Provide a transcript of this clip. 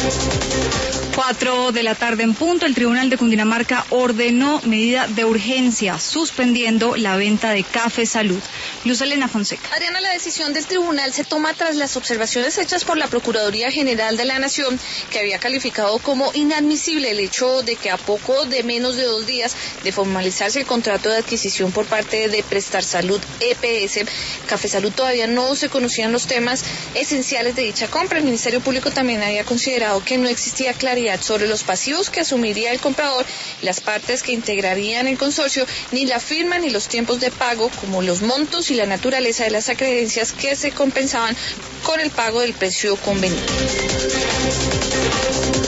4 de la tarde en punto, el Tribunal de Cundinamarca ordenó medida de urgencia, suspendiendo la venta de Café Salud. Luz Elena Fonseca. Adriana, la decisión del tribunal se toma tras las observaciones hechas por la Procuraduría General de la Nación, que había calificado como inadmisible el hecho de que a poco de menos de 2 días de formalizarse el contrato de adquisición por parte de Prestar Salud EPS, Café Salud todavía no se conocían los temas esenciales de dicha compra. El Ministerio Público también había considerado que no existía claridad sobre los pasivos que asumiría el comprador, las partes que integrarían el consorcio, ni la firma ni los tiempos de pago, como los montos y la naturaleza de las acreencias que se compensaban con el pago del precio convenido.